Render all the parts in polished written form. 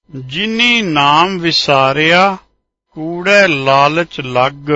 ਜਿਨੀ ਨਾਮ ਵਿਸਾਰਿਆ ਕੂੜੇ ਲਾਲਚ ਲੱਗ,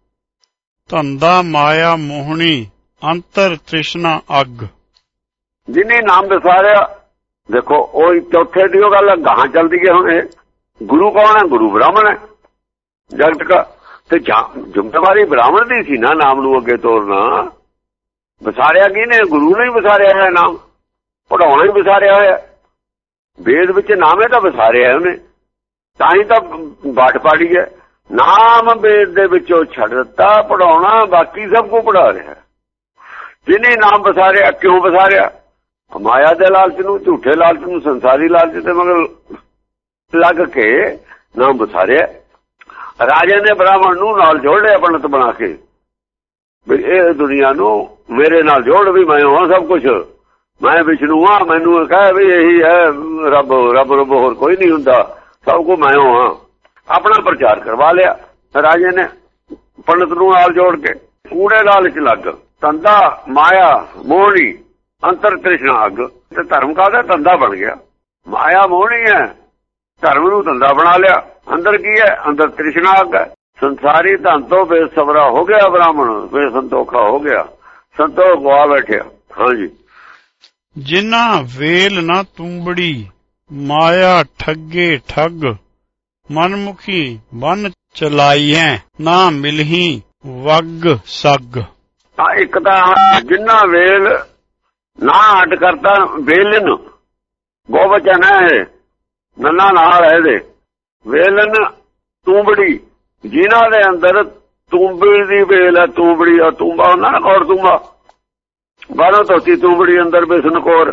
ਧੰਦਾ ਮਾਇਆ ਮੋਹਣੀ ਅੰਤਰ ਤ੍ਰਿਸ਼ਨਾ ਅੱਗ। ਜਿਨੇ ਨਾਮ ਵਿਸਾਰਿਆ, ਦੇਖੋ ਉਹ ਚੌਥੇ ਦੀ ਉਹ ਗੱਲ ਗਾਹਾਂ ਚੱਲਦੀ ਹੈ। ਹੁਣ ਇਹ ਗੁਰੂ ਕੌਣ ਹੈ? ਗੁਰੂ ਬ੍ਰਾਹਮਣ ਹੈ ਜਗਤ ਦਾ, ਤੇ ਜ਼ਿੰਮੇਵਾਰੀ ਬ੍ਰਾਹਮਣ ਦੀ ਸੀ ਨਾ ਨਾਮ ਨੂੰ ਅੱਗੇ ਤੋਰਨਾ। ਵਿਸਾਰਿਆ ਕਿਹਨੇ? ਗੁਰੂ ਨੇ ਹੀ ਵਿਸਾਰਿਆ ਹੋਇਆ ਨਾਮ, ਪੜਾਉਣਾ ਹੀ ਵਿਸਾਰਿਆ ਹੋਇਆ। ਵੇਦ ਵਿੱਚ ਨਾਮ ਹੈ ਤਾਂ ਵਿਸਾਰਿਆ ਉਹਨੇ, ਤਾਂ ਹੀ ਤਾਂ ਬਾਟ ਪਾੜੀ ਹੈ। ਨਾਮ ਵੇਦ ਦੇ ਵਿੱਚੋਂ ਛੱਡ ਦਿੱਤਾ, ਪੜਾਉਣਾ ਬਾਕੀ ਸਭ ਕੁ ਪੜਾ ਰਿਹਾ। ਜਿਹਨੇ ਨਾਮ ਵਿਸਾਰਿਆ, ਕਿਉਂ ਵਿਸਾਰਿਆ? ਮਾਇਆ ਦੇ ਲਾਲਚ ਨੂੰ, ਝੂਠੇ ਲਾਲਚ ਨੂੰ, ਸੰਸਾਰੀ ਲਾਲਚ ਤੇ ਮਗਰ ਲੱਗ ਕੇ ਨਾਮ ਵਿਸਾਰਿਆ। ਰਾਜੇ ਨੇ ਬ੍ਰਾਹਮਣ ਨੂੰ ਨਾਲ ਜੋੜ ਲਿਆ ਪੰਡਤ ਬਣਾ ਕੇ, ਵੀ ਇਹ ਦੁਨੀਆ ਨੂੰ ਮੇਰੇ ਨਾਲ ਜੋੜ, ਵੀ ਮੈਂ ਹਾਂ ਸਭ ਕੁਛ, ਮੈਂ ਵਿਸ਼ਨੂੰ ਹਾਂ, ਮੈਨੂੰ ਕਹੇ ਵੀ ਇਹੀ ਹੈ ਰੱਬ, ਰੱਬ ਰੱਬ ਹੋਰ ਕੋਈ ਨਹੀਂ ਹੁੰਦਾ, ਸਭ ਕੁਝ ਮੈਂ ਹਾਂ। ਆਪਣਾ ਪ੍ਰਚਾਰ ਕਰਵਾ ਲਿਆ ਰਾਜੇ ਨੇ ਪੰਡਤ ਨੂੰ ਨਾਲ ਜੋੜ ਕੇ। ਕੂੜੇ ਲਾਲਚ ਲੱਗ, ਧੰਦਾ ਮਾਇਆ ਮੋਹਣੀ ਅੰਤਰ ਤ੍ਰਿਸ਼ਨਾ ਅੱਗ। ਤੇ ਧਰਮ ਕਾਹਦਾ? ਧੰਦਾ ਬਣ ਗਿਆ। ਮਾਇਆ ਮੋਹਣੀ ਹੈ, ਧਰਮ ਨੂੰ ਧੰਦਾ ਬਣਾ ਲਿਆ। ਅੰਦਰ ਕੀ ਹੈ? ਅੰਦਰ ਤ੍ਰਿਸ਼ਨਾ ਅੱਗ ਹੈ। ਸੰਸਾਰੀ ਧਨ ਤੋਂ ਬੇਸਬਰਾ ਹੋ ਗਿਆ ਬ੍ਰਾਹਮਣ, ਬੇਸੰਤੋਖਾ ਹੋ ਗਿਆ, ਸੰਤੋਖ ਗਵਾ ਬੈਠਿਆ। ਹਾਂਜੀ। ਜਿਨਾ ਵੇਲ ਨਾ ਤੂੰਬੜੀ ਮਾਇਆ ਠੱਗੇ ਠੱਗ, ਮਨਮੁਖੀ ਬਨ ਚਲਾਈਐ ਨਾ ਮਿਲਹੀ ਵਗ ਸੱਗ। ਇੱਕ ਤਾਂ ਜਿੰਨਾ ਵੇਲ ਨਾ ਅੱਡ ਕਰਤਾ, ਵੇਲਨ ਗੋਬਚਨ ਹੈ ਨੰਨਾ ਨਾਲ ਇਹਦੇ, ਵੇਲਨ ਤੂੰਬੜੀ, ਜਿਨ੍ਹਾਂ ਦੇ ਅੰਦਰ ਤੂੰਬੜੀ ਦੀ ਵੇਲ ਹੈ। ਤੂੰਬੜੀ ਆ ਤੂੰਬਾ ਹੁੰਦਾ ਨਾ, ਕੌੜ ਤੂੰਬਾ, ਬਾਹਰੋਂ ਧੋਤੀ ਤੂੰਬੜੀ, ਅੰਦਰ ਬਿਸਨ ਕੌਰ।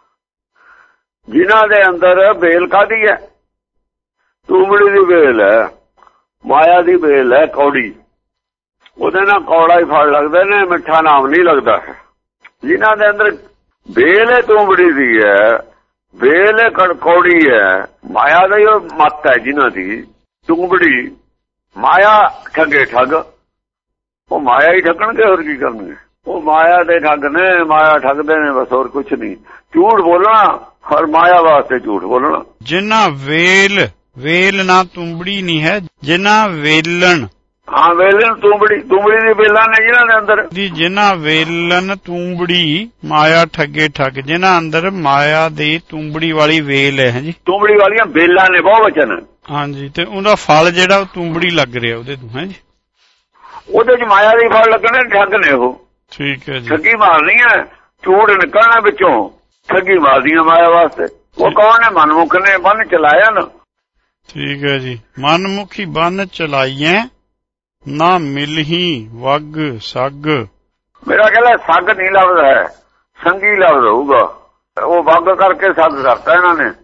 ਜਿਨ੍ਹਾਂ ਦੇ ਅੰਦਰ ਵੇਲ ਕਾਹਦੀ ਹੈ? ਤੂੰਬੜੀ ਦੀ ਵੇਲ ਹੈ, ਮਾਇਆ ਦੀ ਵੇਲ ਹੈ ਕੌੜੀ। ਉਹਦੇ ਨਾਲ ਕੌੜਾ ਹੀ ਫਲ ਲੱਗਦੇ ਨੇ, ਮਿੱਠਾ ਨਾਮ ਨਹੀਂ ਲੱਗਦਾ ਹੈ। ਜਿਨ੍ਹਾਂ ਦੇ ਅੰਦਰ ਵੇਲ ਹੈ ਤੂੰਬੜੀ ਦੀ ਹੈ, ਵੇਲ ਹੈ ਕੌੜੀ ਹੈ, ਮਾਇਆ ਦਾ ਹੀ ਮੱਤ ਹੈ ਜਿਨ੍ਹਾਂ ਦੀ। ਤੂੰਬੜੀ ਮਾਇਆ ਠੱਗੇ ਠੱਗ, ਉਹ ਮਾਇਆ ਹੀ ਠੱਗਣਗੇ, ਹੋਰ ਕੀ ਕਰਨਗੇ? ਉਹ ਮਾਇਆ ਦੇ ਠੱਗ ਨੇ, ਮਾਇਆ ਠੱਗਦੇ ਨੇ, ਬਸ ਹੋਰ ਕੁਛ ਨਹੀਂ। ਝੂਠ ਬੋਲਣਾ, ਹਰ ਮਾਇਆ ਵਾਸਤੇ ਝੂਠ ਬੋਲਣਾ। ਜਿੰਨਾ ਵੇਲ, ਵੇਲ ਨਾ ਤੂੰਬੜੀ ਨਹੀਂ ਹੈ, ਜਿੰਨਾ ਵੇਲਣ। ਹਾਂ, ਵੇਲਣ ਤੂੰਬੜੀ, ਤੂੰਬੜੀ ਦੀ ਵੇਲਾਂ ਨੇ ਜਿਹਨਾਂ ਦੇ ਅੰਦਰ। ਜਿੰਨਾ ਵੇਲਣ ਤੂੰਬੜੀ ਮਾਇਆ ਠੱਗੇ ਠੱਗ, ਜਿਨ੍ਹਾਂ ਅੰਦਰ ਮਾਇਆ ਦੀ ਤੂੰਬੜੀ ਵਾਲੀ ਵੇਲ ਹੈ ਜੀ। ਤੂੰਬੜੀ ਵਾਲੀਆਂ ਵੇਲਾਂ ਨੇ, ਬਹੁ ਵਚਨ। ਹਾਂਜੀ। ਤੇ ਉਹਦਾ ਫਲ ਜਿਹੜਾ ਉਹ ਤੂੰਬੜੀ ਲੱਗ ਰਿਹਾ ਉਹਦੇ ਤੋਂ, ਹੈ ਜੀ। ਉਹਦੇ ਚ ਮਾਇਆ ਦੇ ਫਲ ਲੱਗਣੇ, ਠੱਗ ਨੇ ਉਹ। ਠੀਕ ਹੈ ਜੀ। ਠੱਗੀ ਮਾਰਨੀ ਹੈ, ਝੂਠ ਨਿਕਲਣਾ ਵਿੱਚੋਂ, ਠੱਗੀ ਮਾਰਦੀਆਂ ਮਾਇਆ ਵਾਸਤੇ। ਉਹ ਕੌਣ ਨੇ? ਮਨਮੁਖ ਨੇ, ਬੰਨ ਚਲਾਇਆ ਨਾ। ਠੀਕ ਹੈ ਜੀ। ਮਨਮੁਖੀ ਬੰਨ ਚਲਾਈਐ ਨਾ ਮਿਲਹੀ ਵਗ ਸੱਗ। ਮੇਰਾ ਕਹਿੰਦਾ ਸੱਗ ਨਹੀਂ ਲੱਭਦਾ ਹੈ, ਸੰਗੀ ਲੱਭ ਰਹੂਗਾ। ਉਹ ਵਗ ਕਰਕੇ ਸੱਗ ਕਰਤਾ ਇਹਨਾਂ ਨੇ।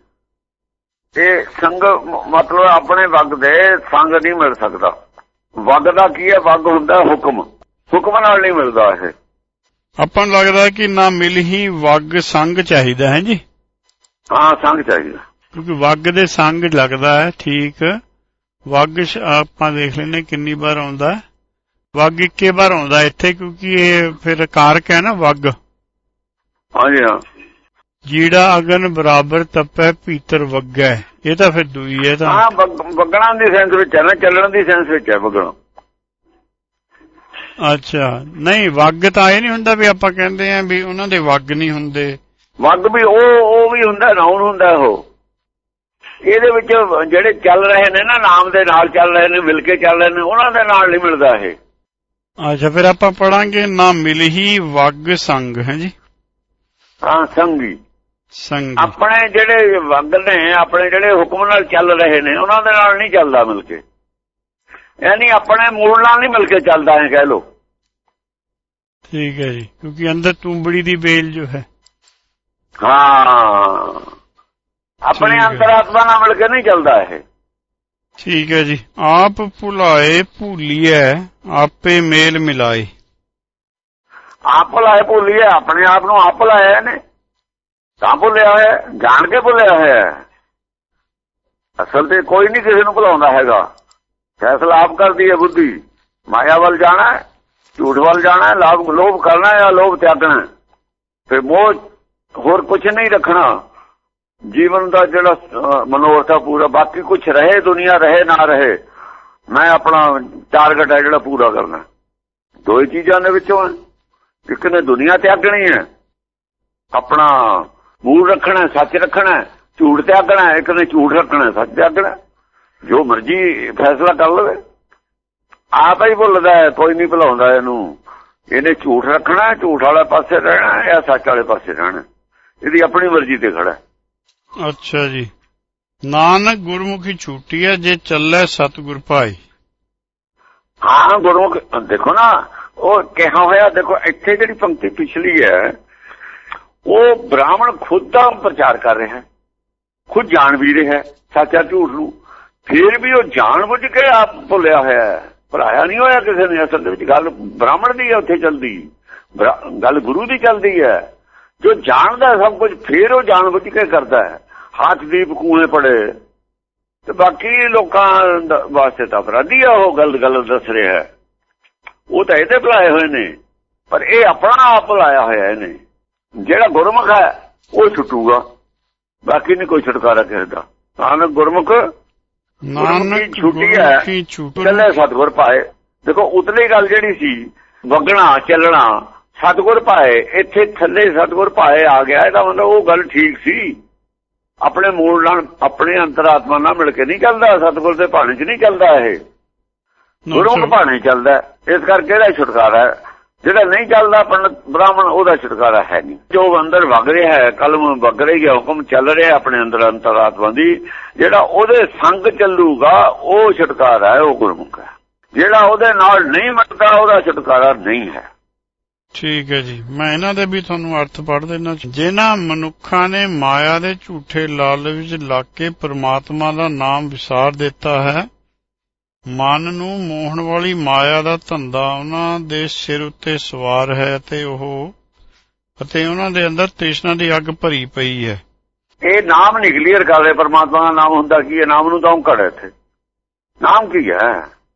ਇਹ ਸੰਗ ਮਤਲਬ ਆਪਣੇ ਵਗ ਦੇ ਸੰਗ ਨਹੀਂ ਮਿਲ ਸਕਦਾ। ਵਗ ਦਾ ਕੀ ਹੈ? ਵਗ ਹੁੰਦਾ ਹੁਕਮ, ਹੁਕਮ ਨਾਲ ਨਹੀਂ ਮਿਲਦਾ ਇਹ। ਆਪਾਂ ਨੂੰ ਲੱਗਦਾ ਕਿ ਨਾ ਮਿਲਹੀ ਵਗ ਸੰਗ ਚਾਹੀਦਾ ਹੈ ਜੀ। ਹਾਂ, ਸੰਗ ਚਾਹੀਦਾ, ਕਿਉਂਕਿ ਵਗ ਦੇ ਸੰਗ ਲੱਗਦਾ ਹੈ। ਠੀਕ। ਵਗ ਆਪਾਂ ਦੇਖ ਲੈਂਦੇ ਕਿੰਨੀ ਵਾਰ ਆਉਂਦਾ। ਵਗ ਇੱਕੇ ਵਾਰ ਆਉਂਦਾ ਇੱਥੇ, ਕਿਉਂਕਿ ਇਹ ਫਿਰ ਕਾਰਕ ਹੈ ਨਾ ਵਗ। ਹਾਂਜੀ ਹਾਂ। ਜੀੜਾ ਅਗਨ ਬਰਾਬਰ ਤਪੈ ਭੀਤਰ ਵਗੈ, ਇਹ ਤਾਂ ਫਿਰ ਦੂਈ ਹੈ। ਤਾਂ ਹਾਂ, ਵਗਣਾ ਦੀ ਸੈਂਸ ਵਿੱਚ ਹੈ ਨਾ, ਚੱਲਣ ਦੀ ਸੈਂਸ ਵਿੱਚ ਹੈ ਵਗਣਾ। ਅੱਛਾ, ਨਹੀਂ ਵਗ ਤਾਂ ਇਹ ਨਹੀਂ ਹੁੰਦਾ ਵੀ ਆਪਾਂ ਕਹਿੰਦੇ ਆ ਵੀ ਉਹਨਾਂ ਦੇ ਵਗ ਨਹੀਂ ਹੁੰਦੇ। ਵਗ ਵੀ ਉਹ ਵੀ ਹੁੰਦਾ, ਨਾਉਨ ਹੁੰਦਾ ਉਹ। ਇਹਦੇ ਵਿੱਚ ਜਿਹੜੇ ਚੱਲ ਰਹੇ ਨੇ ਨਾ, ਨਾਮ ਦੇ ਨਾਲ ਚੱਲ ਰਹੇ ਨੇ, ਮਿਲ ਕੇ ਚੱਲ ਰਹੇ ਨੇ, ਉਹਨਾਂ ਦੇ ਨਾਲ ਨਹੀਂ ਮਿਲਦਾ ਇਹ। ਅੱਛਾ, ਫਿਰ ਆਪਾਂ ਪੜਾਂਗੇ ਨਾ ਮਿਲਹੀ ਵਗ ਸੰਗ, ਹੈ ਜੀ। ਹਾਂ, ਸੰਗੀ ਸੰਗ। ਆਪਣੇ ਜਿਹੜੇ ਵਗ ਨੇ, ਆਪਣੇ ਜਿਹੜੇ ਹੁਕਮ ਨਾਲ ਚੱਲ ਰਹੇ ਨੇ, ਉਹਨਾਂ ਦੇ ਨਾਲ ਨਹੀਂ ਚੱਲਦਾ ਮਿਲ ਕੇ। ਯਾਨੀ ਆਪਣੇ ਮੂਲ ਨਾਲ ਨਹੀਂ ਮਿਲ ਕੇ ਚੱਲਦਾ ਹੈ, ਕਹਿ ਲੋ। ਠੀਕ ਹੈ ਜੀ, ਕਿਉਂਕਿ ਅੰਦਰ ਤੂੰਬੜੀ ਦੀ ਵੇਲ ਜੋ ਹੈ। ਹਾਂ, ਆਪਣੇ ਅੰਤਰਾਤਮਾ ਨਾਲ ਮਿਲ ਕੇ ਨਹੀਂ ਚੱਲਦਾ ਇਹ। ਠੀਕ ਹੈ ਜੀ। ਆਪ ਭੁਲਾਏ ਭੂਲੀਐ ਆਪੇ ਮੇਲ ਮਿਲਾਏ। ਆਪ ਭੁਲਾਏ ਭੂਲੀਏ, ਆਪਣੇ ਆਪ ਨੂੰ ਆਪ ਭੁਲਾਇਆ ਨੇ, ਤਾਂ ਭੁੱਲਿਆ ਹੋਇਆ, ਜਾਣ ਕੇ ਭੁੱਲਿਆ ਹੋਇਆ। ਅਸਲ ਤੇ ਕੋਈ ਨਹੀਂ ਕਿਸੇ ਨੂੰ ਭੁਲਾਉਂਦਾ ਹੈਗਾ, ਫੈਸਲਾ ਆਪ ਕਰਦੀ ਹੈ ਬੁੱਧੀ। ਮਾਇਆ ਵੱਲ ਜਾਣਾ, ਝੂਠ ਵੱਲ ਜਾਣਾ, ਲੋਭ ਕਰਨਾ ਜਾਂ ਲੋਭ ਤਿਆਗਣਾ, ਫਿਰ ਮੋਹ ਹੋਰ ਕੁਛ ਨਹੀਂ ਰੱਖਣਾ। ਜੀਵਨ ਦਾ ਜਿਹੜਾ ਮਨੋਰਥ ਆ ਪੂਰਾ, ਬਾਕੀ ਕੁਛ ਰਹੇ ਦੁਨੀਆ ਰਹੇ ਨਾ ਰਹੇ, ਮੈਂ ਆਪਣਾ ਟਾਰਗੇਟ ਹੈ ਜਿਹੜਾ ਪੂਰਾ ਕਰਨਾ। ਦੋ ਹੀ ਚੀਜ਼ਾਂ ਦੇ ਵਿੱਚੋਂ ਹੈ, ਇੱਕ ਨੇ ਦੁਨੀਆ ਤਿਆਗਣੀ ਹੈ, ਆਪਣਾ ਮੂਲ ਰੱਖਣਾ, ਸੱਚ ਰੱਖਣਾ, ਝੂਠ ਤਿਆਗਣਾ, ਇੱਕ ਨੇ ਝੂਠ ਰੱਖਣਾ, ਸੱਚ ਤਿਆਗਣਾ। ਜੋ ਮਰਜੀ ਫੈਸਲਾ ਕਰ ਲਵੇ, ਆਪ ਹੀ ਭੁੱਲਦਾ, ਕੋਈ ਨਹੀਂ ਭੁਲਾਉਂਦਾ ਇਹਨੂੰ। ਇਹਨੇ ਝੂਠ ਰੱਖਣਾ, ਝੂਠ ਵਾਲੇ ਪਾਸੇ ਰਹਿਣਾ ਜਾਂ ਸੱਚ ਵਾਲੇ ਪਾਸੇ ਰਹਿਣਾ, ਇਹਦੀ ਆਪਣੀ ਮਰਜ਼ੀ ਤੇ ਖੜਾ। ਅੱਛਾ ਜੀ। ਨਾਨਕ ਗੁਰਮੁਖੀ ਛੂਟੀ ਹੈ, ਜੇ ਚੱਲੇ ਸਤਿਗੁਰ ਭਾਈ। ਹਾਂ, ਗੁਰਮੁਖ ਦੇਖੋ ਨਾ, ਉਹ ਕਿਹਾ ਹੋਇਆ। ਦੇਖੋ ਇੱਥੇ ਜਿਹੜੀ ਪੰਕਤੀ ਪਿਛਲੀ ਹੈ, ਉਹ ਬ੍ਰਾਹਮਣ ਖੁਦ ਦਾ ਪ੍ਰਚਾਰ ਕਰ ਰਿਹਾ, ਖੁਦ ਜਾਣ ਵੀ ਰਿਹਾ ਸੱਚਾ ਝੂਠ ਨੂੰ, ਫਿਰ ਵੀ ਉਹ ਜਾਣ ਬੁੱਝ ਕੇ ਆਪ ਭੁੱਲਿਆ ਹੋਇਆ, ਭੁਲਾਇਆ ਨਹੀਂ ਹੋਇਆ ਕਿਸੇ ਨੇ। ਅਸਲ ਦੇ ਵਿੱਚ ਗੱਲ ਬ੍ਰਾਹਮਣ ਦੀ ਹੈ, ਉੱਥੇ ਚੱਲਦੀ ਗੱਲ ਗੁਰੂ ਦੀ ਚੱਲਦੀ ਹੈ। ਜੋ ਜਾਣਦਾ ਸਭ ਕੁਝ, ਫਿਰ ਉਹ ਜਾਣ ਬੁੱਝ ਕੇ ਕਰਦਾ ਹੈ। ਹੱਥ ਦੀਪ ਕੂਏ ਪੜੇ, ਤੇ ਬਾਕੀ ਲੋਕਾਂ ਵਾਸਤੇ ਤਾਂ ਅਪਰਾਧੀ ਆ। ਉਹ ਗੱਲ ਦੱਸ ਰਿਹਾ, ਉਹ ਤਾਂ ਇਹਦੇ ਭੁਲਾਏ ਹੋਏ ਨੇ, ਪਰ ਇਹ ਆਪਣਾ ਆਪ ਭੁਲਾਇਆ ਹੋਇਆ ਇਹਨੇ। ਜਿਹੜਾ ਗੁਰਮੁਖ ਹੈ ਉਹ ਛੁੱਟੂਗਾ, ਬਾਕੀ ਨਹੀਂ ਕੋਈ ਛੁਟਕਾਰਾ ਕਿਸੇ ਦਾ। ਨਾਨਕ ਗੁਰਮੁਖ ਨਾਨਕ ਛੁੱਟੀ ਹੈ, ਚੱਲੇ ਸਤਿਗੁਰ ਪਾਏ। ਦੇਖੋ ਉਤਲੀ ਗੱਲ ਜਿਹੜੀ ਸੀ, ਵਗਣਾ ਚੱਲਣਾ ਸਤਿਗੁਰ ਪਾਏ, ਇੱਥੇ ਥੱਲੇ ਸਤਿਗੁਰ ਪਾਏ ਆ ਗਿਆ। ਇਹਦਾ ਮਤਲਬ ਉਹ ਗੱਲ ਠੀਕ ਸੀ, ਆਪਣੇ ਮੂਲ ਨਾਲ, ਆਪਣੇ ਅੰਤਰਾਤਮਾ ਨਾਲ ਮਿਲ ਕੇ ਨਹੀਂ ਚੱਲਦਾ। ਸਤਿਗੁਰ ਦੇ ਭਾਣੇ 'ਚ ਨਹੀਂ ਚੱਲਦਾ, ਇਹ ਗੁਰਮੁਖ ਭਾਣੇ ਚੱਲਦਾ। ਇਸ ਕਰਕੇ ਇਹਦਾ ਛੁਟਕਾਰਾ ਹੈ। ਜਿਹੜਾ ਨਹੀਂ ਚੱਲਦਾ ਪੰਡਤ ਬ੍ਰਾਹਮਣ, ਉਹਦਾ ਛੁਟਕਾਰਾ ਹੈ ਨਹੀਂ। ਜੋ ਅੰਦਰ ਵਗ ਰਿਹਾ ਹੈ, ਕਲਮ ਵਗ ਰਹੀ ਹੈ, ਹੁਕਮ ਚੱਲ ਰਿਹਾ ਆਪਣੇ ਅੰਦਰ ਅੰਤਰਾਤਮਾ ਦੀ, ਜਿਹੜਾ ਉਹਦੇ ਸੰਗ ਚੱਲੂਗਾ ਉਹ ਛੁਟਕਾਰਾ ਹੈ, ਉਹ ਗੁਰਮੁਖ ਹੈ। ਜਿਹੜਾ ਉਹਦੇ ਨਾਲ ਨਹੀਂ ਮਿਲਦਾ, ਉਹਦਾ ਛੁਟਕਾਰਾ ਨਹੀਂ ਹੈ। ਠੀਕ ਹੈ ਜੀ। ਮੈਂ ਇਹਨਾਂ ਦੇ ਵੀ ਤੁਹਾਨੂੰ ਅਰਥ ਪੜ੍ਹ ਦੇਣਾ। ਜਿਨ੍ਹਾਂ ਮਨੁੱਖਾਂ ਨੇ ਮਾਇਆ ਦੇ ਝੂਠੇ ਲਾਲਚ ਵਿੱਚ ਲੱਗ ਕੇ ਪ੍ਰਮਾਤਮਾ ਦਾ ਨਾਮ ਵਿਸਾਰ ਦਿੱਤਾ ਹੈ, ਮਨ ਨੂੰ ਮੋਹਣ ਵਾਲੀ ਮਾਇਆ ਦਾ ਧੰਦਾ ਉਹਨਾਂ ਦੇ ਸਿਰ ਉੱਤੇ ਸਵਾਰ ਹੈ, ਅਤੇ ਉਹਨਾਂ ਦੇ ਅੰਦਰ ਤ੍ਰਿਸ਼ਨਾ ਦੀ ਅੱਗ ਭਰੀ ਪਈ ਹੈ। ਇਹ ਨਾਮ ਨਹੀਂ ਕਲੀਅਰ ਕਰ ਰਹੇ। ਪਰਮਾਤਮਾ ਦਾ ਨਾਮ ਹੁੰਦਾ ਕੀ ਹੈ? ਨਾਮ ਨੂੰ ਤਾਂ ਔਂਕੜ ਹੈ ਇੱਥੇ। ਨਾਮ ਕੀ ਹੈ?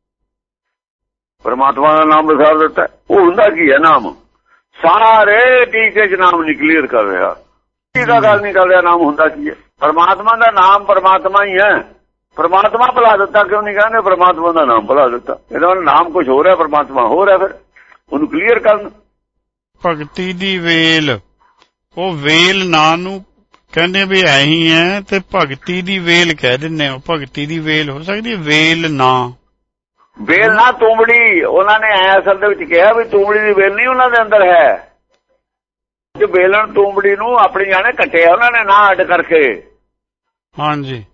ਪਰਮਾਤਮਾ ਦਾ ਨਾਮ ਵਿਸਾਰ ਦਿੱਤਾ, ਉਹ ਹੁੰਦਾ ਕੀ ਹੈ? ਨਾਮ ਸਾਰੇ ਟੀਕੇ 'ਚ ਨਾਮ ਨਹੀਂ ਕਲੀਅਰ ਕਰ ਰਿਹਾ, ਇਹਦਾ ਗੱਲ ਨਹੀਂ ਕਰ ਰਿਹਾ। ਨਾਮ ਹੁੰਦਾ ਕੀ ਹੈ? ਪਰਮਾਤਮਾ ਦਾ ਨਾਮ ਪਰਮਾਤਮਾ ਹੀ ਹੈ। ਪਰਮਾਤਮਾ ਭੁਲਾ ਦਿੱਤਾ ਕਿਉਂ ਨਹੀਂ ਕਹਿੰਦੇ? ਪਰਮਾਤਮਾ ਦਾ ਨਾਮ ਭੁਲਾ ਦਿੱਤਾ। ਇਹਦਾ ਨਾਮ ਕੁਝ ਹੋਰ ਹੈ, ਪਰਮਾਤਮਾ ਹੋਰ ਹੈ। ਫਿਰ ਉਹਨੂੰ ਕਲੀਅਰ ਕਰਨ। ਭਗਤੀ ਦੀ ਵੇਲ, ਉਹ ਵੇਲ ਨਾਂ ਨੂੰ ਕਹਿੰਦੇ ਵੀ ਐ ਹੀ ਹੈ, ਤੇ ਭਗਤੀ ਦੀ ਵੇਲ ਕਹਿ ਦਿੰਦੇ ਹੋ। ਭਗਤੀ ਦੀ ਵੇਲ ਹੋ ਸਕਦੀ ਹੈ, ਵੇਲ ਨਾ। ਵੇਲ ਨਾ ਤੂੰਬੜੀ, ਉਹਨਾਂ ਨੇ ਐ ਅਸਲ ਦੇ ਵਿੱਚ ਕਿਹਾ ਵੀ ਤੂੰਬੜੀ ਦੀ ਵੇਲ ਨਹੀਂ ਉਹਨਾਂ ਦੇ ਅੰਦਰ ਹੈ। ਜੋ ਵੇਲਣ ਤੂੰਬੜੀ ਨੂੰ ਆਪਣੀ ਜਾਣੇ ਕੱਟਿਆ ਉਹਨਾਂ ਨੇ, ਨਾ ਅੱਡ ਕਰਕੇ। ਹਾਂਜੀ,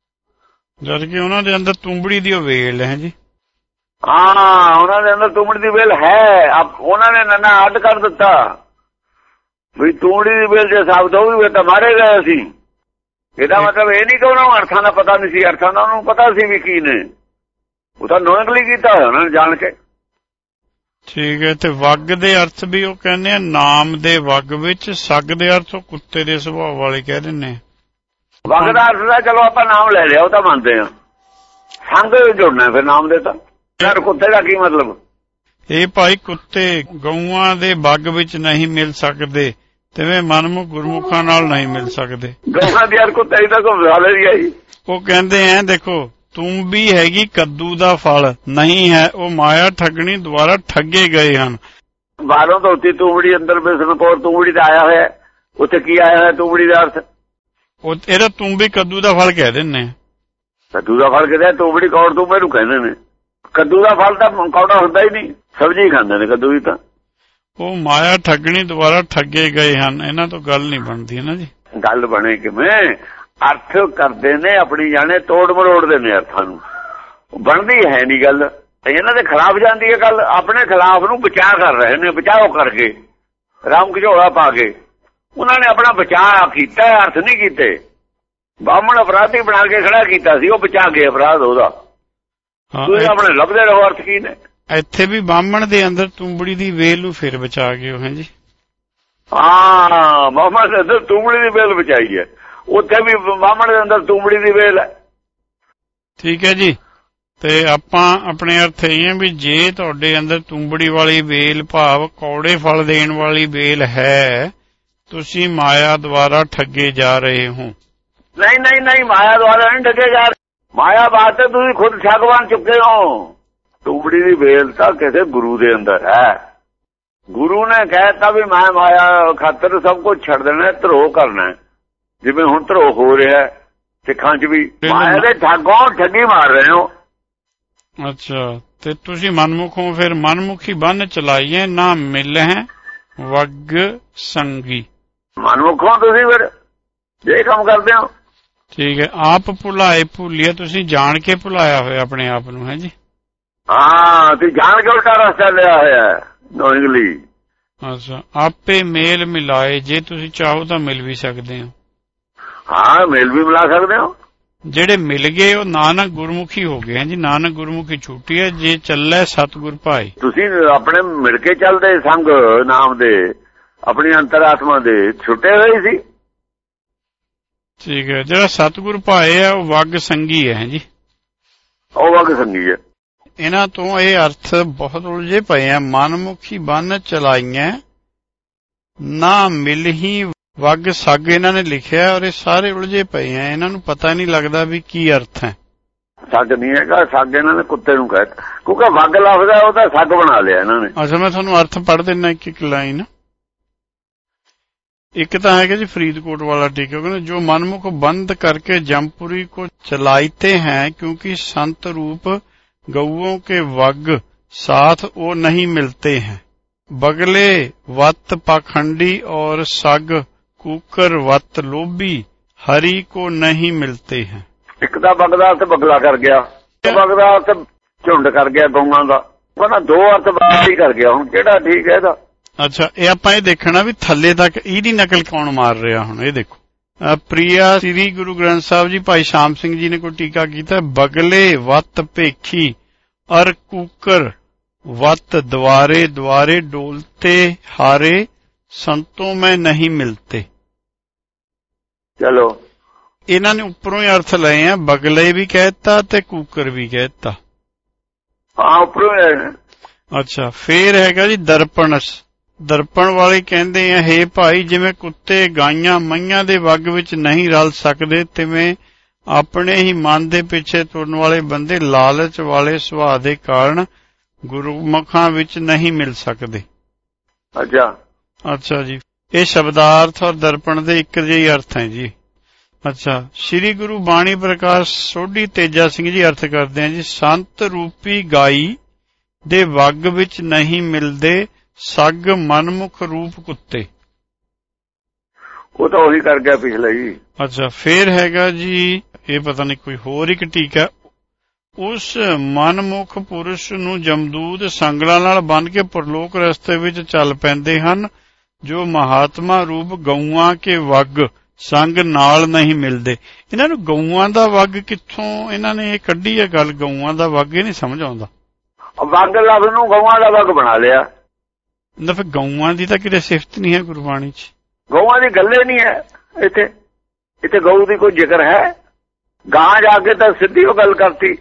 ਜਦ ਕਿ ਉਹਨਾਂ ਦੇ ਅੰਦਰ ਤੂੰਬੜੀ ਦੀ ਉਹ ਵੇਲ ਹੈ ਜੀ। ਹਾਂ, ਉਹਨਾਂ ਦੇ ਅੰਦਰ ਤੂੰਬੜੀ ਦੀ ਵੇਲ ਹੈ। ਉਹਨਾਂ ਨੇ ਨਾ ਅੱਡ ਕਰ ਦਿੱਤਾ ਵੀ ਤੂੰਬੜੀ ਦੀ ਵੇਲ ਜੇ ਸਾਬਤ ਹੋ ਗਈ ਤਾਂ ਮਾਰੇ ਗਏ ਸੀ। ਇਹਦਾ ਮਤਲਬ ਇਹ ਨਹੀਂ ਕਿ ਉਹਨਾਂ ਨੂੰ ਅਰਥਾਂ ਦਾ ਪਤਾ ਨਹੀਂ ਸੀ। ਅਰਥਾਂ ਦਾ ਉਹਨਾਂ ਨੂੰ ਪਤਾ ਸੀ ਵੀ ਕੀ ਨੇ, ਉਹ ਤਾਂ ਨੋਇੰਗਲੀ ਕੀਤਾ ਹੋਇਆ ਉਹਨਾਂ ਨੇ ਜਾਣ ਕੇ। ਠੀਕ ਹੈ। ਤੇ ਵੱਗ ਦੇ ਅਰਥ ਵੀ ਉਹ ਕਹਿੰਦੇ ਆ, ਨਾਮ ਦੇ ਵੱਗ ਵਿੱਚ। ਸੱਗ ਦੇ ਅਰਥ ਉਹ ਕੁੱਤੇ ਦੇ ਸੁਭਾਅ ਵਾਲੇ ਕਹਿ ਦਿੰਦੇ ਆ। ਵੱਗ ਦਾ ਅਰਥ ਦਾ ਚਲੋ ਆਪਾਂ ਨਾਮ ਲੈ ਲਿਆ, ਉਹ ਤਾਂ ਮੰਨਦੇ ਆ। ਸੰਗ ਜੁੜਨਾ ਫਿਰ ਨਾਮ ਦੇ ਤਾਂ। ਯਾਰ ਕੁੱਤੇ ਦਾ ਕੀ ਮਤਲਬ? ਇਹ ਭਾਈ ਕੁੱਤੇ ਗਊਆਂ ਦੇ ਵੱਗ ਵਿੱਚ ਨਹੀਂ ਮਿਲ ਸਕਦੇ, ਤਿਵੇਂ ਮਨਮੁਖ ਗੁਰਮੁਖਾਂ ਨਾਲ ਨਹੀਂ ਮਿਲ ਸਕਦੇ। ਗਊਆਂ ਦੀ ਯਾਰ ਕੁੱਤੇ ਤਾਂ ਘੁੰਮਾ ਲਈ ਆਈ। ਉਹ ਕਹਿੰਦੇ ਆ, ਦੇਖੋ ਤੂੰਬੀ ਹੈਗੀ ਕੱਦੂ ਦਾ ਫਲ ਨਹੀਂ ਹੈ, ਉਹ ਮਾਇਆ ਠੱਗਣੀ ਦੁਆਰਾ ਠੱਗੇ ਗਏ ਹਨ। ਬਾਹਰੋਂ ਤਾਂ ਉੱਤੀ ਤੂੰਬੜੀ, ਅੰਦਰ ਬਿਸਨਪੁਰ ਤੂੰਬੜੀ ਦਾ ਆਇਆ ਹੋਇਆ। ਉੱਥੇ ਕੀ ਆਇਆ ਹੋਇਆ ਤੂੰਬੜੀ ਦਾ ਅਰਥ? ਇਹਦਾ ਤੂੰਬੀ ਕੱਦੂ ਦਾ ਫਲ ਕਹਿ ਦਿੰਦੇ ਆ। ਕੱਦੂ ਦਾ ਫਲ ਕਹਿੰਦੇ, ਤੂੰਬੜੀ ਕੌੜ ਤੂੰਬੇ ਨੂੰ ਕਹਿੰਦੇ ਨੇ। ਕੱਦੂ ਦਾ ਫਲ ਤਾਂ ਕੌੜਾ ਹੁੰਦਾ ਹੀ ਨਹੀਂ, ਸਬਜ਼ੀ ਖਾਂਦੇ ਨੇ ਕੱਦੂ ਦੀ। ਤਾਂ ਉਹ ਮਾਇਆ ਠੱਗਣੀ ਦੁਆਰਾ ਠੱਗੇ ਗਏ ਹਨ। ਇਹਨਾਂ ਤੋਂ ਗੱਲ ਨਹੀਂ ਬਣਦੀ ਹੈ ਨਾ ਜੀ। ਗੱਲ ਬਣੇ ਕਿਵੇਂ? ਅਰਥ ਕਰਦੇ ਨੇ ਆਪਣੀ ਜਾਣੇ, ਤੋੜ ਮਰੋੜਦੇ ਨੇ ਅਰਥਾਂ ਨੂੰ, ਬਣਦੀ ਹੈ ਨਹੀਂ ਗੱਲ। ਇਹਨਾਂ ਦੇ ਖਿਲਾਫ ਜਾਂਦੀ ਹੈ ਗੱਲ, ਆਪਣੇ ਖਿਲਾਫ ਨੂੰ ਬਚਾਅ ਕਰ ਰਹੇ ਨੇ। ਬਚਾਓ ਕਰਕੇ ਰਾਮ ਘਝੋਲਾ ਪਾ ਕੇ ਉਹਨਾਂ ਨੇ ਆਪਣਾ ਬਚਾਅ ਕੀਤਾ, ਅਰਥ ਨਹੀਂ ਕੀਤੇ। ਬਾਹਮਣ ਅਪਰਾਧੀ ਬਣਾ ਕੇ ਖੜਾ ਕੀਤਾ ਸੀ, ਉਹ ਬਚਾ ਕੇ ਅਪਰਾਧ ਉਹਦਾ। ਤੁਸੀਂ ਆਪਣੇ ਲੱਭਦੇ ਰਹੋ ਅਰਥ ਕੀ ਨੇ। ਇੱਥੇ ਵੀ ਬਾਹਮਣ ਦੇ ਅੰਦਰ ਤੂੰਬੜੀ ਦੀ ਵੇਲ ਨੂੰ ਫਿਰ ਬਚਾ ਗਏ ਹੋ ਜੀ। ਹਾਂ, ਬਾਹਮਣ ਦੇ ਅੰਦਰ ਤੂੰਬੜੀ ਦੀ ਵੇਲ ਬਚਾਈ ਹੈ, ਉੱਥੇ ਵੀ ਬਾਹਮਣ ਦੇ ਅੰਦਰ ਤੂੰਬੜੀ ਦੀ ਵੇਲ ਹੈ। ਠੀਕ ਹੈ ਜੀ। ਤੇ ਆਪਾਂ ਆਪਣੇ ਅਰਥ ਇਹ ਹੈ ਵੀ ਜੇ ਤੁਹਾਡੇ ਅੰਦਰ ਤੂੰਬੜੀ ਵਾਲੀ ਵੇਲ, ਭਾਵ ਕੌੜੇ ਫਲ ਦੇਣ ਵਾਲੀ ਵੇਲ ਹੈ, ਤੁਸੀਂ ਮਾਇਆ ਦੁਆਰਾ ਠੱਗੇ ਜਾ ਰਹੇ ਹੋ। ਨਹੀਂ ਮਾਇਆ ਦੁਆਰਾ ਨਹੀਂ ਡਕੇ ਜਾ। ਮਾਇਆ ਬਾਤ ਤੁਸੀਂ ਖੁਦ ਛੱਗ ਬਣ ਚੁੱਕੇ ਹੋ। ਟੁਕੜੀ ਦੀ ਵੇਲ ਤਾਂ ਕਿਸੇ ਗੁਰੂ ਦੇ ਅੰਦਰ ਹੈ। ਗੁਰੂ ਨੇ ਕਹਿਤਾ ਵੀ ਮੈਂ ਮਾਇਆ ਖਾਤਰ ਸਭ ਕੁਝ ਛੱਡ ਦੇਣਾ, ਧਰੋ ਕਰਨਾ। ਜਿਵੇਂ ਹੁਣ ਧਰੋ ਹੋ ਰਿਹਾ ਸਿੱਖਾਂ 'ਚ ਵੀ, ਮਾਇਆ ਦੇ ਠੱਗੋਂ ਠੱਗੀ ਮਾਰ ਰਹੇ ਹੋ। ਅੱਛਾ, ਤੇ ਤੁਸੀਂ ਮਨਮੁਖ ਹੋ, ਫਿਰ ਮਨਮੁਖੀ ਬੰਨ ਚਲਾਈਏ ਨਾ ਮਿਲ ਹੈ ਵਗ ਸੰਗੀ। ਮਨਮੁਖ ਹੋ ਤੁਸੀਂ ਫਿਰ ਜੇ ਕੰਮ ਕਰਦੇ ਹੋ। ਠੀਕ ਹੈ, ਆਪ ਭੁਲਾਏ ਭੁੱਲੀਏ, ਤੁਸੀਂ ਜਾਣ ਕੇ ਭੁਲਾਇਆ ਹੋਇਆ ਆਪਣੇ ਆਪ ਨੂੰ, ਹੈ ਜੀ। ਹਾਂ, ਤੁਸੀਂ ਜਾਣ ਕੇ ਉਲਟਾ ਰਸਤਾ ਲਿਆ ਹੋਇਆ ਨੋਇੰਗਲੀ। ਅੱਛਾ, ਆਪੇ ਮੇਲ ਮਿਲਾਏ, ਜੇ ਤੁਸੀਂ ਚਾਹੋ ਤਾਂ ਮਿਲ ਵੀ ਸਕਦੇ ਹੋ। ਹਾਂ, ਮੇਲ ਵੀ ਮਿਲਾ ਸਕਦੇ ਹੋ। ਜਿਹੜੇ ਮਿਲ ਗਏ ਉਹ ਨਾਨਕ ਗੁਰਮੁਖੀ ਹੋ ਗਏ। ਜੀ ਨਾਨਕ ਗੁਰਮੁਖੀ ਛੁੱਟੀ ਹੈ, ਜੇ ਚੱਲੇ ਸਤਿਗੁਰ ਭਾਈ। ਤੁਸੀਂ ਆਪਣੇ ਮਿਲ ਕੇ ਚੱਲਦੇ ਸੰਗ ਨਾਮ ਦੇ, ਆਪਣੀ ਅੰਤਰਾਤਮਾ ਦੇ ਛੁੱਟੇ ਹੋਏ ਸੀ। ਠੀਕ ਹੈ, ਜਿਹੜਾ ਸਤਿਗੁਰ ਭਾਏ ਹੈ ਉਹ ਵਗ ਸੰਗੀ ਹੈ ਜੀ। ਉਹ ਵਗ ਸੰਗੀ ਹੈ। ਇਹਨਾਂ ਤੋਂ ਇਹ ਅਰਥ ਬਹੁਤ ਉਲਝੇ ਪਏ ਆ। ਮਨਮੁਖੀ ਬੰਨ ਚਲਾਈਆਂ ਨਾ ਮਿਲ ਹੀ ਵਗ ਸੱਗ ਇਹਨਾਂ ਨੇ ਲਿਖਿਆ, ਔਰ ਇਹ ਸਾਰੇ ਉਲਝੇ ਪਏ ਆ। ਇਹਨਾਂ ਨੂੰ ਪਤਾ ਨਹੀਂ ਲੱਗਦਾ ਵੀ ਕੀ ਅਰਥ ਹੈ। ਸੱਗ ਨਹੀਂ ਹੈਗਾ, ਸੱਗ ਇਹਨਾਂ ਨੇ ਕੁੱਤੇ ਨੂੰ ਕਹਿਤਾ, ਕਿਉਂਕਿ ਵਗ ਲਫ਼ਜ਼ ਹੈ ਉਹਦਾ ਸੱਗ ਬਣਾ ਲਿਆ ਇਹਨਾਂ ਨੇ। ਅੱਛਾ, ਮੈਂ ਤੁਹਾਨੂੰ ਅਰਥ ਪੜ੍ਹ ਦਿੰਦਾ ਇੱਕ ਲਾਈਨ। ਇੱਕ ਤਾਂ ਹੈ ਕਿ ਜੀ ਫਰੀਦਕੋਟ ਵਾਲਾ ਠੀਕ ਹੈ, ਕਹਿੰਦੇ ਜੋ मनमुख बंद करके जमपुरी को चलाते हैं, क्योंकि संत रूप गौओं के वग साथ वो नहीं मिलते हैं। बगले वत पाखंडी और सग कुकर वत लोभी हरि को नहीं मिलते हैं। एक तो बगदा अर्थ बगला कर गया, बगदा अर्थ झुंड कर गया गौआं दा, कहना दो अर्थ बाकी कर गया। हुण किहड़ा ठीक है ਇਹਦਾ? ਅੱਛਾ, ਇਹ ਆਪਾਂ ਇਹ ਦੇਖਣਾ ਵੀ ਥੱਲੇ ਤੱਕ ਇਹਦੀ ਨਕਲ ਕੌਣ ਮਾਰ ਰਿਹਾ। ਹੁਣ ਇਹ ਦੇਖੋ, ਪ੍ਰਿਆ ਸ੍ਰੀ ਗੁਰੂ ਗ੍ਰੰਥ ਸਾਹਿਬ ਜੀ ਭਾਈ ਸ਼ਾਮ ਸਿੰਘ ਜੀ ਨੇ ਕੋਈ ਟੀਕਾ ਕੀਤਾ, ਬਗਲੇ ਵਤ ਭੇਖੀ ਅਰ ਕੂਕਰ वत द्वारे द्वारे डोलते हारे संतों में नहीं मिलते। चलो, इन्हां ने उपरों ही अर्थ लए हैं, बगले भी कहता ते कूकर भी कहता। हाँ, उपरों है। अच्छा, फिर हैगा जी दर्पण। दर्पण वाले कहते हैं, हे भाई जिवें कुत्ते गाइयां मईयां दे वग विच नहीं रल सकदे, तिवें अपने ही मन दे पिछे तुरन वाले बंदे लालच वाले सुभाव दे कारण गुरुमुखां विच नहीं मिल सकदे। अच्छा अच्छा जी, ये शब्दार्थ और दर्पण दे एक ਜਿਹੇ अर्थ हैं जी। अच्छा, श्री गुरु बाणी प्रकाश सोढ़ी तेजा सिंह जी अर्थ करते हैं जी, संत रूपी गाई दे वग विच नहीं मिलदे सग मनमुख रूप कुत्ते। वो तो वही कर गया पिछले जी। अच्छा, फिर हैगा जी, ये पता नहीं कोई होर एक टीका, उस मनमुख पुरुष ਨੂੰ ਜਮਦੂਤ ਸੰਗਲਾਂ ਨਾਲ ਬੰਨ ਕੇ ਪਰਲੋਕ ਰਸਤੇ ਵਿੱਚ ਚੱਲ ਪੈਂਦੇ ਹਨ, ਜੋ ਮਹਾਤਮਾ ਰੂਪ ਗਊਆਂ ਕੇ ਵਗ ਸੰਗ ਨਾਲ ਨਹੀਂ ਮਿਲਦੇ। ਇਹਨਾਂ ਨੂੰ ਗਊਆਂ ਦਾ ਵਗ ਕਿੱਥੋਂ ਇਹਨਾਂ ਨੇ ਇਹ ਕੱਢੀ ਹੈ ਗੱਲ, ਗਊਆਂ ਦਾ ਵਗ ਇਹ ਨਹੀਂ ਸਮਝ ਆਉਂਦਾ। ਵਗ ਲਫ਼ਜ਼ ਨੂੰ ਗਊਆਂ ਦਾ ਵਗ ਬਣਾ ਲਿਆ। ਨਾ ਫਿਰ ਗਊਆਂ ਦੀ ਤਾਂ ਕਿਤੇ ਸਿਫਤ ਨਹੀਂ ਹੈ ਗੁਰਬਾਣੀ 'ਚ, ਗਊਆਂ ਦੀ ਗੱਲੇ ਨਹੀਂ ਹੈ ਇੱਥੇ। ਇੱਥੇ ਗਊ ਦੀ ਕੋਈ ਜ਼ਿਕਰ ਹੈ? ਗਾਂ ਜਾ ਕੇ ਤਾਂ ਸਿੱਧੀ ਉਹ ਗੱਲ ਕਰਤੀ।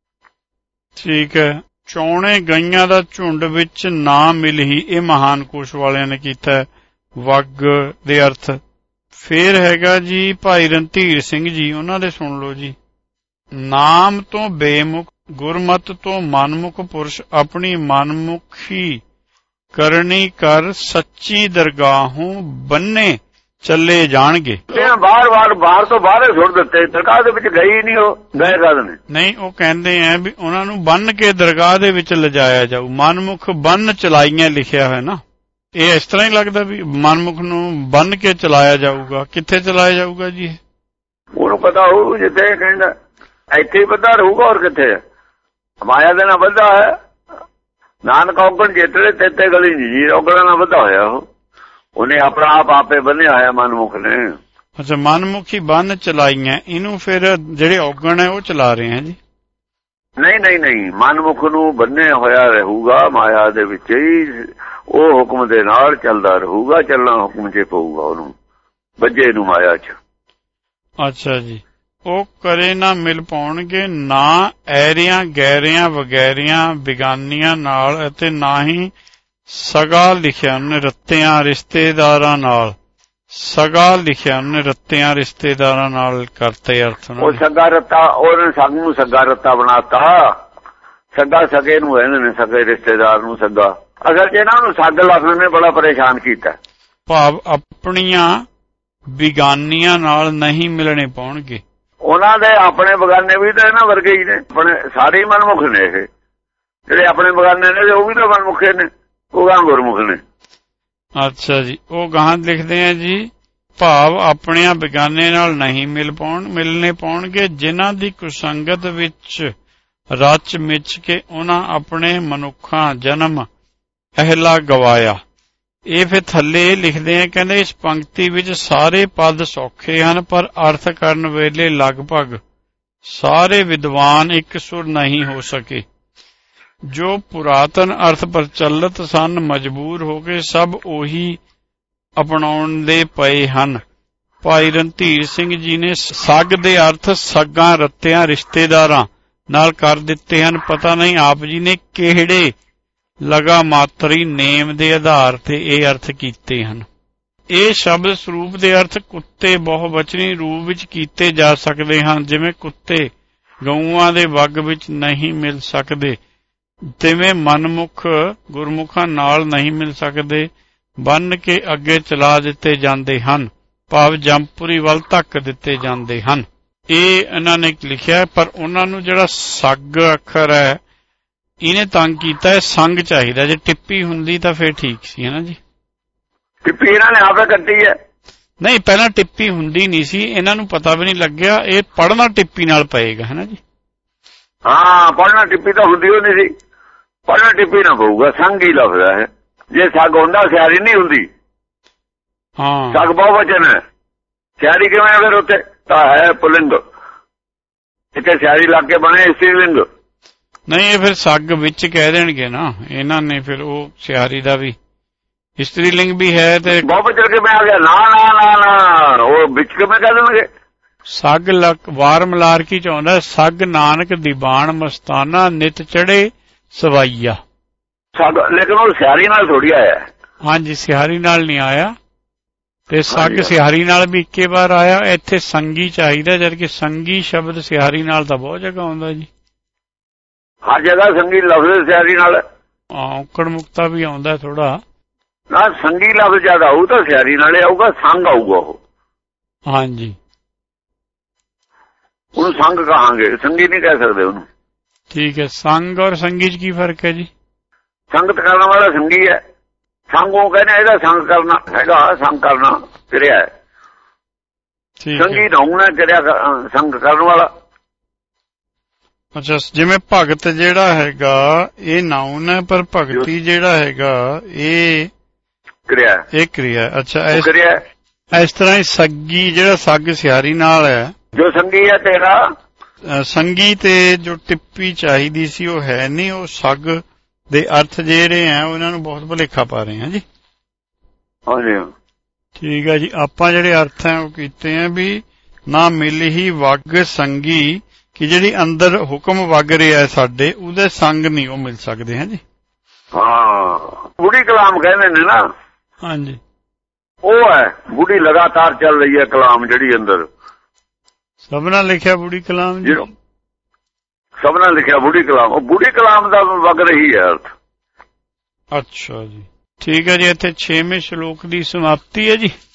ਠੀਕ ਹੈ, ਚੌਣੇ ਗਈਆਂ ਦਾ ਝੁੰਡ ਵਿੱਚ ਨਾ ਮਿਲ ਹੀ, ਇਹ ਮਹਾਨ ਕੋਸ਼ ਵਾਲਿਆਂ ਨੇ ਕੀਤਾ ਵਗ ਦੇ ਅਰਥ। ਫੇਰ ਹੈਗਾ ਜੀ ਭਾਈ ਰਣਧੀਰ ਸਿੰਘ ਜੀ, ਉਹਨਾਂ ਦੇ ਸੁਣ ਲਓ ਜੀ। ਨਾਮ ਤੋਂ ਬੇਮੁਖ ਗੁਰਮਤ ਤੋਂ ਮਨਮੁਖ ਪੁਰਸ਼ ਆਪਣੀ ਮਨਮੁਖੀ ਕਰਨੀ ਕਰ ਸੱਚੀ ਦਰਗਾਹੋਂ ਬੰਨੇ ਚੱਲੇ ਜਾਣਗੇ। ਬਾਹਰ ਤੋਂ ਬਾਹਰ ਸੁੱਟ ਦਿੱਤੇ, ਦਰਗਾਹ ਦੇ ਵਿੱਚ ਗਈ ਨਹੀਂ, ਉਹ ਗਏ ਕਦ ਨੇ? ਨਹੀਂ, ਉਹ ਕਹਿੰਦੇ ਆ ਵੀ ਉਹਨਾਂ ਨੂੰ ਬੰਨ ਕੇ ਦਰਗਾਹ ਦੇ ਵਿੱਚ ਲਿਜਾਇਆ ਜਾਊ। ਮਨਮੁਖ ਬੰਨ ਚਲਾਈਆਂ ਲਿਖਿਆ ਹੋਇਆ ਨਾ, ਇਹ ਇਸ ਤਰ੍ਹਾਂ ਹੀ ਲੱਗਦਾ ਵੀ ਮਨਮੁਖ ਨੂੰ ਬੰਨ ਕੇ ਚਲਾਇਆ ਜਾਊਗਾ। ਕਿੱਥੇ ਚਲਾਇਆ ਜਾਊਗਾ ਜੀ? ਉਹਨੂੰ ਪਤਾ ਹੋਊ, ਜਿੱਥੇ ਕਹਿੰਦਾ ਇੱਥੇ ਹੀ ਬੱਧਾ ਰਹੂਗਾ, ਔਰ ਕਿੱਥੇ ਹੈ? ਮਾਇਆ ਦੇ ਨਾਲ ਬੱਧਾ ਹੈ। ਨਾਨਕ ਔਗਣ ਜਿੱਤਲੇ ਤੇਤੇ ਗਲੀ ਜੀ, ਔਗਣਾ ਨਾਲ ਬੱਧਾ ਹੋਇਆ ਉਹਨੇ ਆਪਣਾ ਆਪ ਆਪੇ ਬੰਨਿਆ ਹੋਇਆ ਮਨਮੁਖ ਨੇ। ਅੱਛਾ, ਮਨਮੁਖੀ ਬੰਨ ਚਲਾਈਆਂ, ਇਹਨੂੰ ਫਿਰ ਜਿਹੜੇ ਔਗਣ ਹੈ ਉਹ ਚਲਾ ਰਹੇ ਹੈ ਜੀ? ਨਹੀਂ, ਮਨਮੁਖ ਨੂੰ ਬੰਨਿਆ ਹੋਇਆ ਰਹੂਗਾ ਮਾਇਆ ਦੇ ਵਿੱਚ ਹੀ, ਉਹ ਹੁਕਮ ਦੇ ਨਾਲ ਚੱਲਦਾ ਰਹੂਗਾ, ਚੱਲਣਾ ਹੁਕਮ 'ਚ ਪਊਗਾ ਉਹਨੂੰ, ਬੱਜੇ ਨੂੰ ਮਾਇਆ 'ਚ। ਅੱਛਾ ਜੀ, ਉਹ ਕਰੇ ਨਾ ਮਿਲ ਪਾਉਣਗੇ ਨਾ ਐਰਿਆਂ ਗੈਰਿਆਂ ਵਗੈਰਿਆਂ ਬਿਗਾਨੀਆਂ ਨਾਲ, ਅਤੇ ਨਾ ਹੀ ਸਗਾ ਲਿਖਿਆ ਉਹਨੇ ਰੱਤਿਆਂ ਰਿਸ਼ਤੇਦਾਰਾਂ ਨਾਲ। ਸਗਾ ਲਿਖਿਆ ਉਹਨੇ, ਰੱਤਿਆਂ ਰਿਸ਼ਤੇਦਾਰਾਂ ਨਾਲ ਕਰਤੇ ਅਰਥ। ਉਹ ਸਗਾ ਰੱਤਾ, ਉਹਨੇ ਸਗ ਨੂੰ ਸਗਾ ਰੱਤਾ ਬਣਾਤਾ। ਸਗਾ ਸਗੇ ਨੂੰ ਕਹਿੰਦੇ ਨੇ, ਸਗੇ ਰਿਸ਼ਤੇਦਾਰ ਨੂੰ ਸਗਾ। ਅਸਲ 'ਚ ਇਹਨਾਂ ਨੂੰ ਸੱਗ ਲਫ਼ਜ਼ ਨੇ ਬੜਾ ਪਰੇਸ਼ਾਨ ਕੀਤਾ। ਭਾਵ ਆਪਣੀਆਂ ਬਿਗਾਨੀਆਂ ਨਾਲ ਨਹੀਂ ਮਿਲਣੇ ਪਾਉਣਗੇ। ਉਹਨਾਂ ਦੇ ਆਪਣੇ ਬਗਾਨੇ ਵੀ ਤਾਂ ਇਹਨਾਂ ਵਰਗੇ ਹੀ ਨੇ, ਆਪਣੇ ਸਾਰੇ ਮਨਮੁਖ ਨੇ। ਇਹ ਜਿਹੜੇ ਆਪਣੇ ਬਗਾਨੇ ਨੇ ਉਹ ਵੀ ਤਾਂ ਮਨਮੁਖੇ ਨੇ, ਉਹ ਗਾਂ ਗੁਰਮੁਖ ਨੇ। ਅੱਛਾ ਜੀ, ਉਹ ਗਾਂ ਲਿਖਦੇ ਆ ਜੀ, ਭਾਵ ਆਪਣਿਆਂ ਬਿਗਾਨੇ ਨਾਲ ਨਹੀਂ ਮਿਲਣੇ ਪਾਉਣਗੇ, ਜਿਨ੍ਹਾਂ ਦੀ ਕੁਸੰਗਤ ਵਿੱਚ ਰਚ ਮਿਚ ਕੇ ਉਹਨਾਂ ਆਪਣੇ ਮਨੁੱਖਾਂ ਜਨਮ ਅਹਿਲਾ ਗਵਾਇਆ। ਇਹ ਫਿਰ ਥੱਲੇ ਲਿਖਦੇ ਆ, ਕਹਿੰਦੇ ਇਸ ਪੰਕਤੀ ਵਿੱਚ ਸਾਰੇ ਪਦ ਸੌਖੇ ਹਨ, ਪਰ ਅਰਥ ਕਰਨ ਵੇਲੇ ਲਗਭਗ ਸਾਰੇ ਵਿਦਵਾਨ ਇੱਕ ਸੁਰ ਨਹੀਂ ਹੋ ਸਕੇ। ਜੋ ਪੁਰਾਤਨ ਅਰਥ ਪ੍ਰਚਲਿਤ ਸਨ, ਮਜਬੂਰ ਹੋ ਕੇ ਸਭ ਉਹੀ ਅਪਣਾਉਣ ਦੇ ਪਏ ਹਨ। ਭਾਈ ਰਣਧੀਰ ਸਿੰਘ ਜੀ ਨੇ ਸੱਗ ਦੇ ਅਰਥ ਸੱਗਾਂ ਰੱਤਿਆਂ ਰਿਸ਼ਤੇਦਾਰਾਂ ਨਾਲ ਕਰ ਦਿੱਤੇ ਹਨ। ਪਤਾ ਨਹੀਂ ਆਪ ਜੀ ਨੇ ਕਿਹੜੇ ਲਗਾ ਮਾਤਰੀ ਨੇਮ ਦੇ ਆਧਾਰ ਤੇ ਇਹ ਅਰਥ ਕੀਤੇ ਹਨ। ਇਹ ਸ਼ਬਦ ਸਰੂਪ ਦੇ ਅਰਥ ਕੁੱਤੇ ਬਹੁਵਚਨੀ ਰੂਪ ਵਿੱਚ ਕੀਤੇ ਜਾ ਸਕਦੇ ਹਨ, ਜਿਵੇਂ ਕੁੱਤੇ ਗਊਆਂ ਦੇ ਵੱਗ ਵਿੱਚ ਨਹੀਂ ਮਿਲ ਸਕਦੇ, ਤਿਵੇਂ ਮਨਮੁਖ ਗੁਰਮੁਖਾਂ ਨਾਲ ਨਹੀਂ ਮਿਲ ਸਕਦੇ, ਬੰਨ ਕੇ ਅੱਗੇ ਚਲਾ ਦਿੱਤੇ ਜਾਂਦੇ ਹਨ, ਭਾਵ ਜੰਪੁਰੀ ਵੱਲ ਧੱਕ ਦਿੱਤੇ ਜਾਂਦੇ ਹਨ। ਇਹ ਇਹਨਾਂ ਨੇ ਲਿਖਿਆ, ਪਰ ਉਹਨਾਂ ਨੂੰ ਜਿਹੜਾ ਸੱਗ ਅੱਖਰ ਹੈ ਇਹਨੇ ਤੰਗ ਕੀਤਾ ਹੈ। ਸੰਗ ਚਾਹੀਦਾ, ਜੇ ਟਿੱਪੀ ਹੁੰਦੀ ਤਾਂ ਫੇਰ ਠੀਕ ਸੀ, ਹੈ ਨਾ ਜੀ। ਟਿੱਪੀ ਇਹਨਾਂ ਨੇ ਆਪੇ ਕੱਟੀ ਹੈ। ਨਹੀਂ, ਪਹਿਲਾਂ ਟਿੱਪੀ ਹੁੰਦੀ ਨਹੀਂ ਸੀ, ਇਹਨਾਂ ਨੂੰ ਪਤਾ ਵੀ ਨਹੀਂ ਲੱਗਿਆ। ਇਹ ਪੜ੍ਹਨਾ ਟਿੱਪੀ ਨਾਲ ਪਏਗਾ, ਹੈ ਨਾ ਜੀ। ਹਾਂ, ਪੜ੍ਹਨਾ ਟਿੱਪੀ ਤਾਂ ਹੁੰਦੀ ਹੋ ਨਹੀਂ ਸੀ, ਪੜ੍ਹਨਾ ਟਿੱਪੀ ਨਾ ਪਊਗਾ, ਸੰਗ ਹੀ ਲਫ਼ਜ਼ ਹੈ। ਜੇ ਸੱਗ ਹੁੰਦਾ ਸਿਆਰੀ ਨਹੀਂ ਹੁੰਦੀ। ਹਾਂ, ਸੱਗ ਬਹੁਵਚਨ ਹੈ, ਸਿਆਰੀ ਕਿਵੇਂ ਹੈ? ਫਿਰ ਉੱਥੇ ਤਾਂ ਹੈ ਪੁਲਿੰਗ, ਇੱਥੇ ਸਿਆਰੀ ਲੱਗ ਕੇ ਬਣੇ ਇਸਤਰੀਲਿੰਗ। ਨਹੀਂ, ਇਹ ਫਿਰ ਸੱਗ ਵਿੱਚ ਕਹਿ ਦੇਣਗੇ ਨਾ ਇਹਨਾਂ ਨੇ, ਫਿਰ ਉਹ ਸਿਆਰੀ ਦਾ ਵੀ ਇਸਤਰੀ ਲਿੰਗ ਵੀ ਹੈ ਤੇ ਬਹੁਵਚਨ ਕਿਵੇਂ ਆ ਗਿਆ? ਨਾ ਨਾ ਨਾ ਨਾ, ਉਹ ਵਿੱਚ ਕਿਵੇਂ ਕਹਿ ਦੇਣਗੇ? ਸੱਗ ਵਾਰ ਮਲਾਰਕੀ ਚ ਆਉਂਦਾ, ਸੱਗ ਨਾਨਕ ਦੀਵਾਨ ਮਸਤਾਨਾ ਨਿਤ ਚੜੇ ਸਵਾਈਆ। ਸੱਗ ਲੇਕਿਨ ਉਹ ਸਿਆਰੀ ਨਾਲ ਥੋੜੀ ਆਇਆ। ਹਾਂਜੀ, ਸਿਹਾਰੀ ਨਾਲ ਨਹੀਂ ਆਇਆ, ਤੇ ਸੱਗ ਸਿਹਾਰੀ ਨਾਲ ਵੀ ਇੱਕੇ ਵਾਰ ਆਇਆ। ਇੱਥੇ ਸੰਗੀ ਚਾਹੀਦਾ, ਜਦਕਿ ਸੰਗੀ ਸ਼ਬਦ ਸਿਹਾਰੀ ਨਾਲ ਤਾਂ ਬਹੁਤ ਜਗ੍ਹਾ ਆਉਂਦਾ ਜੀ। ਹਰ ਜਗ੍ਹਾ ਸੰਗੀ ਲਫ਼ਜ਼ ਸਿਆਰੀ ਨਾਲ। ਔਕੜ ਮੁਕਤਾ ਵੀ ਆਉਂਦਾ ਥੋੜਾ ਨਾ, ਸੰਗੀ ਲਫ਼ਜ਼ ਜ਼ਿਆਦਾ ਆਊ ਤਾਂ ਸਿਆਰੀ ਨਾਲੇ ਆਊਗਾ, ਸੰਗ ਆਊਗਾ ਉਹ। ਹਾਂਜੀ, ਉਹਨੂੰ ਸੰਗ ਕਹਾਂਗੇ, ਸੰਗੀ ਨਹੀਂ ਕਹਿ ਸਕਦੇ ਉਹਨੂੰ। ਠੀਕ ਹੈ। ਸੰਗ ਔਰ ਸੰਗੀ ਚ ਕੀ ਫਰਕ ਹੈ ਜੀ? ਸੰਗਤ ਕਰਨ ਵਾਲਾ ਸੰਗੀ ਹੈ, ਸੰਗ ਉਹ ਕਹਿੰਦੇ ਇਹਦਾ ਸੰਗ ਕਰਨਾ ਹੈਗਾ, ਸੰਗ ਕਰਨਾ ਕਿਰਿਆ ਹੈ। ਸੰਗੀ ਨਾਉਣ ਹੈ, ਕਿਰਿਆ ਸੰਗ ਕਰਨ ਵਾਲਾ। ਅੱਛਾ, ਜਿਵੇਂ ਭਗਤ ਜਿਹੜਾ ਹੈਗਾ ਇਹ ਨਾਉਨ ਹੈ, ਪਰ ਭਗਤੀ ਜਿਹੜਾ ਹੈਗਾ ਇਹ ਕਿਰਿਆ, ਇਹ ਕਿਰਿਆ। ਅੱਛਾ, ਇਸ ਤਰ੍ਹਾਂ ਹੀ ਸੱਗੀ ਜਿਹੜਾ ਸੱਗ ਸਿਹਾਰੀ ਨਾਲ ਹੈ, ਜੋ ਸੰਗੀ ਹੈ ਤੇਰਾ ਸੰਗੀ ਤੇ ਜੋ ਟਿੱਪੀ ਚਾਹੀਦੀ ਸੀ ਉਹ ਹੈ ਨਹੀਂ। ਉਹ ਸੱਗ ਦੇ ਅਰਥ ਜਿਹੜੇ ਆ ਉਹਨਾਂ ਨੂੰ ਬਹੁਤ ਭੁਲੇਖਾ ਪਾ ਰਹੇ ਆ ਜੀ। ਹਾਂਜੀ, ਠੀਕ ਹੈ ਜੀ। ਆਪਾਂ ਜਿਹੜੇ ਅਰਥ ਹੈ ਉਹ ਕੀਤੇ ਆ ਵੀ ਨਾ ਮਿਲ ਹੀ ਵਗ ਸੰਗੀ, ਕਿ ਜਿਹੜੀ ਅੰਦਰ ਹੁਕਮ ਵਗ ਰਿਹਾ ਸਾਡੇ ਉਹਦੇ ਸੰਗ ਨਹੀਂ ਉਹ ਮਿਲ ਸਕਦੇ। ਹੈ ਜੀ। ਹਾਂ, ਬੁੜੀ ਕਲਾਮ ਕਹਿੰਦੇ ਨੇ ਨਾ। ਹਾਂਜੀ, ਉਹ ਹੈ ਬੁੜੀ ਲਗਾਤਾਰ ਚੱਲ ਰਹੀ ਹੈ ਕਲਾਮ ਜਿਹੜੀ ਅੰਦਰ। ਸਭਨਾ ਲਿਖਿਆ ਬੁੜੀ ਕਲਾਮ ਜੀ, ਸਭਨਾ ਲਿਖਿਆ ਬੁੜੀ ਕਲਾਮ, ਉਹ ਬੁੜੀ ਕਲਾਮ ਦਾ ਵਗ ਰਹੀ ਹੈ ਅਰਥ। ਅੱਛਾ ਜੀ, ਠੀਕ ਹੈ ਜੀ। ਇੱਥੇ 6ਵੇਂ ਸ਼ਲੋਕ ਦੀ ਸਮਾਪਤੀ ਹੈ ਜੀ।